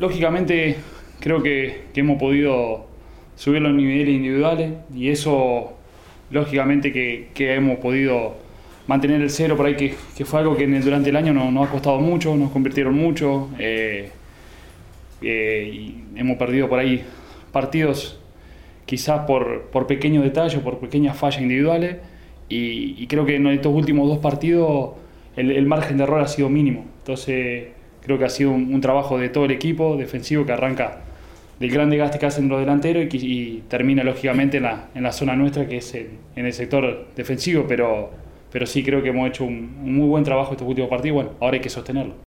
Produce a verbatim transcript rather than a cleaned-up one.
lógicamente creo que, que hemos podido subir los niveles individuales y eso lógicamente que, que hemos podido mantener el cero por ahí, que, que fue algo que en el, durante el año nos, nos ha costado mucho, nos convirtieron mucho eh, eh, y hemos perdido por ahí partidos quizás por, por pequeños detalles, por pequeñas fallas individuales y, y creo que en estos últimos dos partidos el, el margen de error ha sido mínimo. Entonces creo que ha sido un, un trabajo de todo el equipo defensivo que arranca del gran desgaste que hacen los delanteros y, y termina lógicamente en la, en la zona nuestra, que es en, en el sector defensivo, pero, pero sí creo que hemos hecho un, un muy buen trabajo estos últimos partidos. Bueno, ahora hay que sostenerlo.